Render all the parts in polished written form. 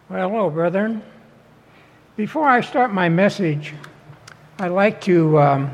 Well, hello, brethren. Before I start my message, I'd like to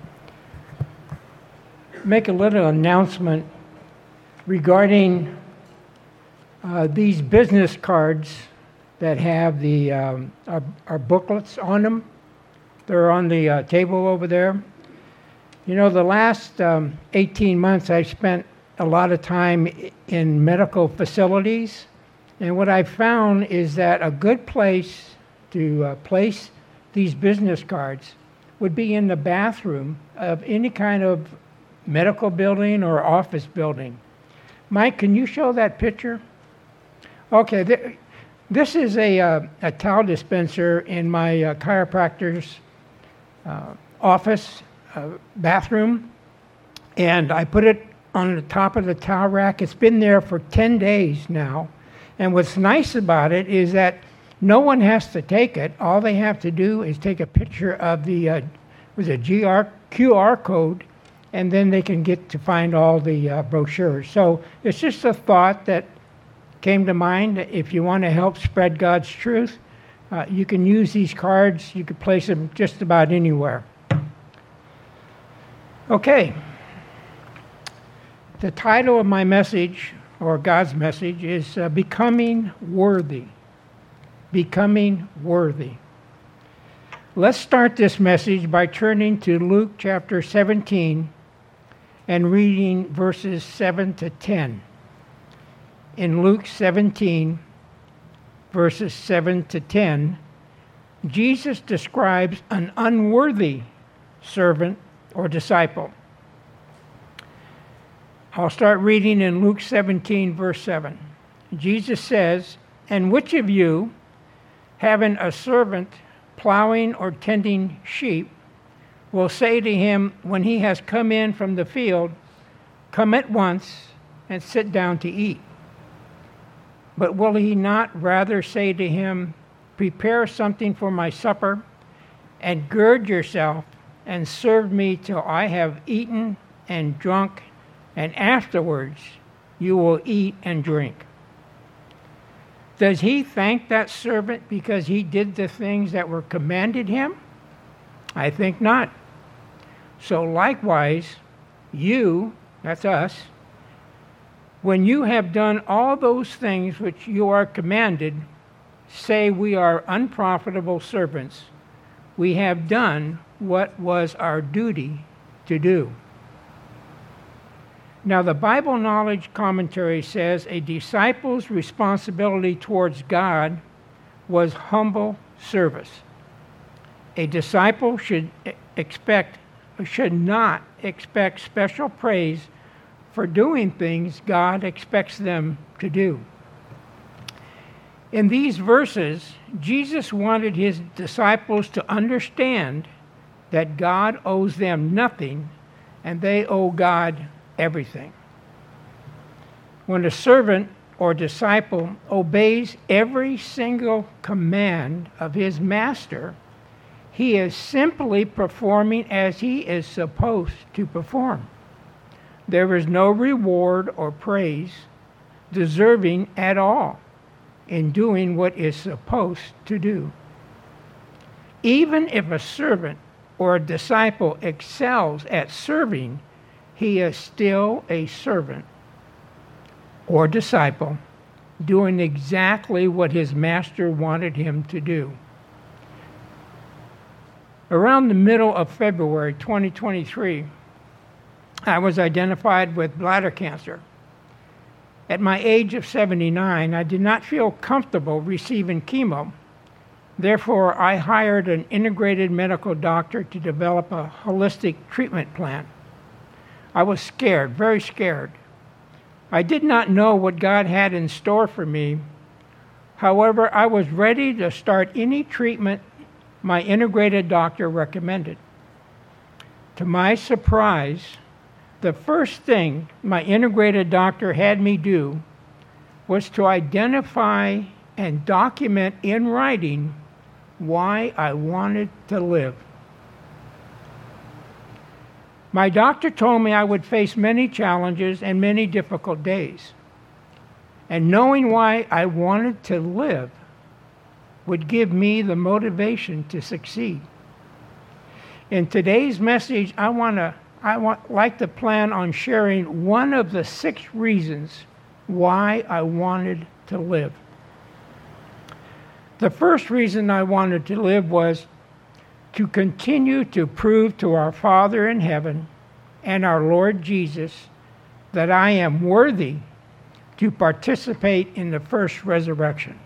make a little announcement regarding these business cards that have our booklets on them. They're on the table over there. You know, the last 18 months I've spent a lot of time in medical facilities. And what I found is that a good place to place these business cards would be in the bathroom of any kind of medical building or office building. Mike, can you show that picture? Okay, this is a towel dispenser in my chiropractor's office bathroom, and I put it on the top of the towel rack. It's been there for 10 days now. And what's nice about it is that no one has to take it. All they have to do is take a picture of the QR code, and then they can get to find all the brochures. So it's just a thought that came to mind. If you want to help spread God's truth, you can use these cards. You can place them just about anywhere. Okay. The title of my message, or God's message, is Becoming Worthy. Becoming Worthy. Let's start this message by turning to Luke chapter 17 and reading verses 7 to 10. In Luke 17, verses 7 to 10, Jesus describes an unworthy servant or disciple. I'll start reading in Luke 17, verse 7. Jesus says, "And which of you, having a servant plowing or tending sheep, will say to him when he has come in from the field, 'Come at once and sit down to eat'? But will he not rather say to him, 'Prepare something for my supper, and gird yourself, and serve me till I have eaten and drunk, and afterwards you will eat and drink'? Does he thank that servant because he did the things that were commanded him? I think not. So likewise, you," that's us, "when you have done all those things which you are commanded, say we are unprofitable servants. We have done what was our duty to do." Now, the Bible Knowledge Commentary says a disciple's responsibility towards God was humble service. A disciple should not expect special praise for doing things God expects them to do. In these verses, Jesus wanted his disciples to understand that God owes them nothing and they owe God everything. When a servant or disciple obeys every single command of his master, he is simply performing as he is supposed to perform. There is no reward or praise deserving at all in doing what is supposed to do. Even if a servant or a disciple excels at serving, he is still a servant or disciple doing exactly what his master wanted him to do. Around the middle of February 2023, I was identified with bladder cancer. At my age of 79, I did not feel comfortable receiving chemo. Therefore, I hired an integrated medical doctor to develop a holistic treatment plan. I was scared, very scared. I did not know what God had in store for me. However, I was ready to start any treatment my integrated doctor recommended. To my surprise, the first thing my integrated doctor had me do was to identify and document in writing why I wanted to live. My doctor told me I would face many challenges and many difficult days. And knowing why I wanted to live, would give me the motivation to succeed. In today's message, I like to plan on sharing one of the 6 reasons why I wanted to live. The first reason I wanted to live was to continue to prove to our Father in heaven and our Lord Jesus that I am worthy to participate in the first resurrection.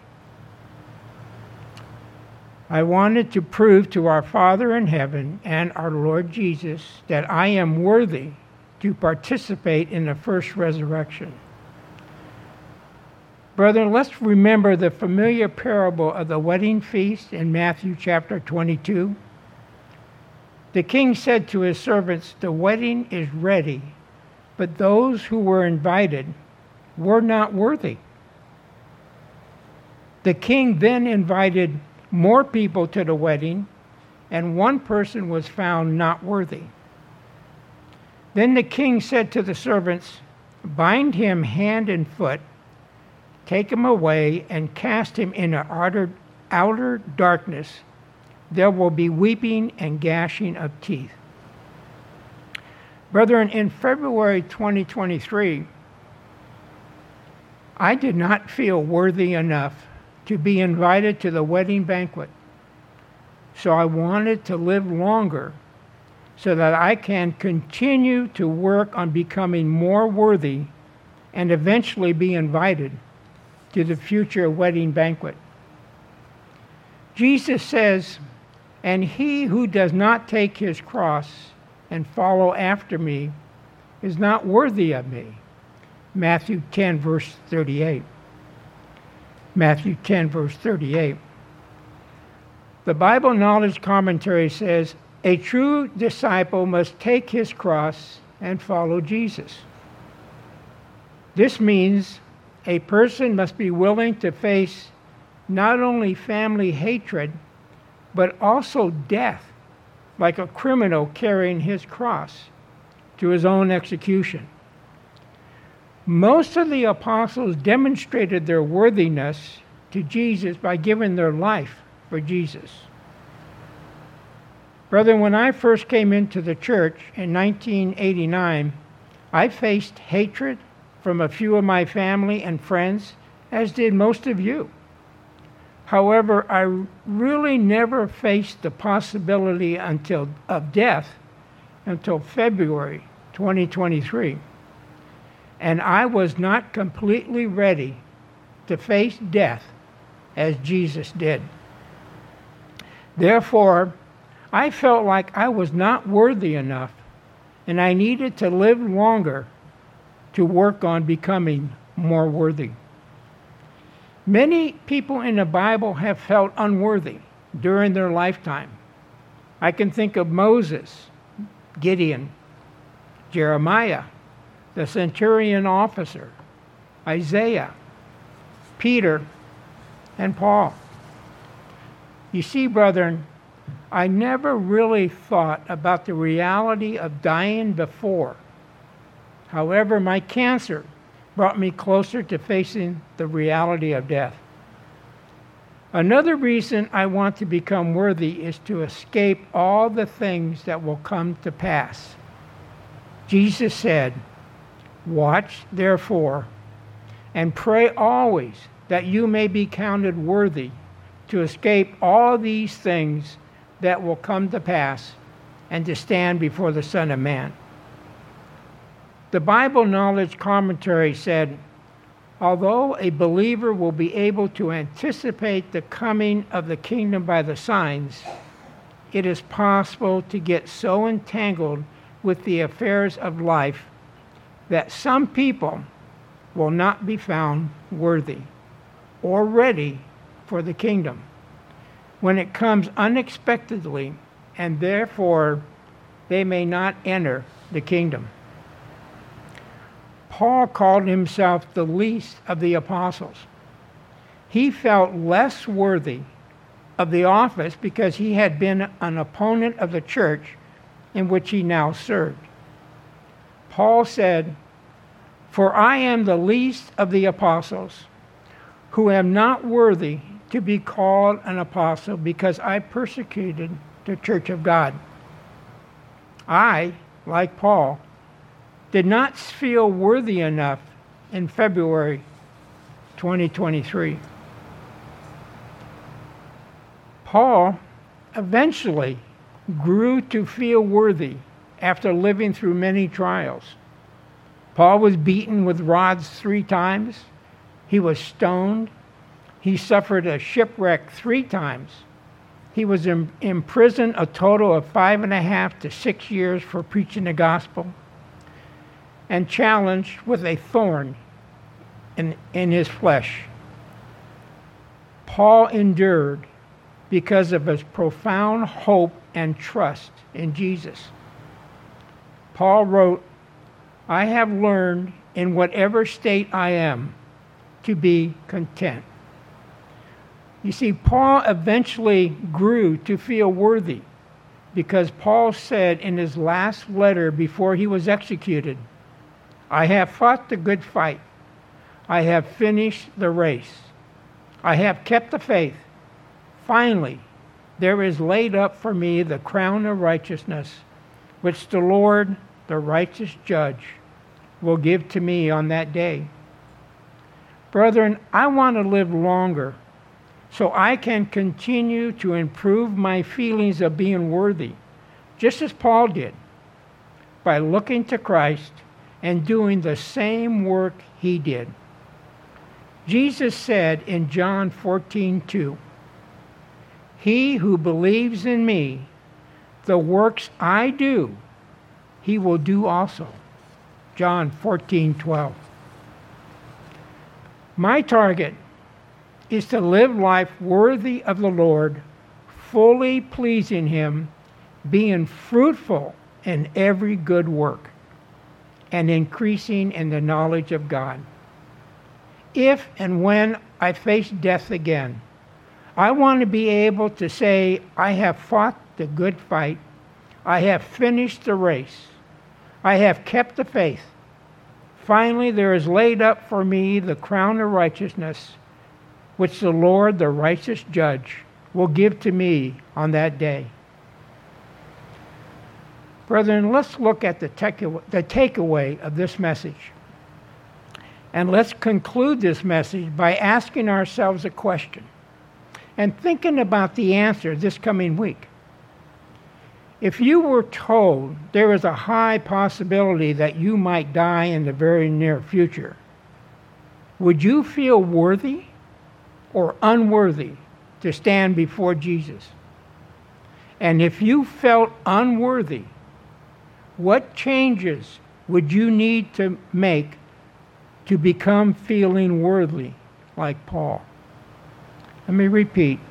I wanted to prove to our Father in heaven and our Lord Jesus that I am worthy to participate in the first resurrection. Brethren, let's remember the familiar parable of the wedding feast in Matthew chapter 22. The king said to his servants, "The wedding is ready, but those who were invited were not worthy." The king then invited more people to the wedding, and one person was found not worthy. Then the king said to the servants, "Bind him hand and foot, take him away, and cast him in outer darkness. There will be weeping and gnashing of teeth." Brethren, in February 2023, I did not feel worthy enough to be invited to the wedding banquet. So I wanted to live longer so that I can continue to work on becoming more worthy and eventually be invited to the future wedding banquet. Jesus says, "And he who does not take his cross and follow after me is not worthy of me." Matthew 10, verse 38. Matthew 10, verse 38. The Bible Knowledge Commentary says, "A true disciple must take his cross and follow Jesus." This means a person must be willing to face not only family hatred, but also death, like a criminal carrying his cross to his own execution. Most of the apostles demonstrated their worthiness to Jesus by giving their life for Jesus. Brethren, when I first came into the church in 1989, I faced hatred from a few of my family and friends, as did most of you. However, I really never faced the possibility of death until February 2023. And I was not completely ready to face death as Jesus did. Therefore, I felt like I was not worthy enough, and I needed to live longer to work on becoming more worthy. Many people in the Bible have felt unworthy during their lifetime. I can think of Moses, Gideon, Jeremiah, the centurion officer, Isaiah, Peter, and Paul. You see, brethren, I never really thought about the reality of dying before. However, my cancer brought me closer to facing the reality of death. Another reason I want to become worthy is to escape all the things that will come to pass. Jesus said, "Watch, therefore, and pray always that you may be counted worthy to escape all these things that will come to pass and to stand before the Son of Man." The Bible Knowledge Commentary said, "Although a believer will be able to anticipate the coming of the kingdom by the signs, it is possible to get so entangled with the affairs of life that some people will not be found worthy or ready for the kingdom when it comes unexpectedly, and therefore they may not enter the kingdom." Paul called himself the least of the apostles. He felt less worthy of the office because he had been an opponent of the church in which he now served. Paul said, "For I am the least of the apostles, who am not worthy to be called an apostle because I persecuted the church of God. I, like Paul, did not feel worthy enough in February 2023. Paul eventually grew to feel worthy after living through many trials. Paul was beaten with rods 3 times. He was stoned. He suffered a shipwreck 3 times. He was in prison a total of 5.5 to 6 years for preaching the gospel, and challenged with a thorn in his flesh. Paul endured because of his profound hope and trust in Jesus. Paul wrote, "I have learned in whatever state I am to be content." You see, Paul eventually grew to feel worthy because Paul said in his last letter before he was executed, "I have fought the good fight. I have finished the race. I have kept the faith. Finally, there is laid up for me the crown of righteousness, which the Lord, the righteous judge, will give to me on that day." Brethren, I want to live longer so I can continue to improve my feelings of being worthy, just as Paul did, by looking to Christ and doing the same work he did. Jesus said in John 14:2, "He who believes in me, the works I do, he will do also." John 14:12. My target is to live life worthy of the Lord, fully pleasing Him, being fruitful in every good work, and increasing in the knowledge of God. If and when I face death again, I want to be able to say, "I have fought the good fight. I have finished the race. I have kept the faith. Finally, there is laid up for me the crown of righteousness, which the Lord, the righteous judge, will give to me on that day." Brethren, let's look at the takeaway of this message. And let's conclude this message by asking ourselves a question and thinking about the answer this coming week. If you were told there is a high possibility that you might die in the very near future, would you feel worthy or unworthy to stand before Jesus? And if you felt unworthy, what changes would you need to make to become feeling worthy like Paul? Let me repeat.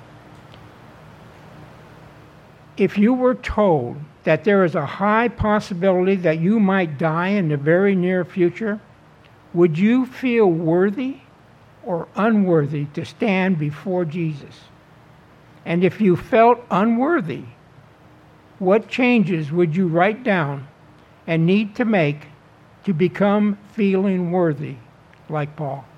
If you were told that there is a high possibility that you might die in the very near future, would you feel worthy or unworthy to stand before Jesus? And if you felt unworthy, what changes would you write down and need to make to become feeling worthy like Paul?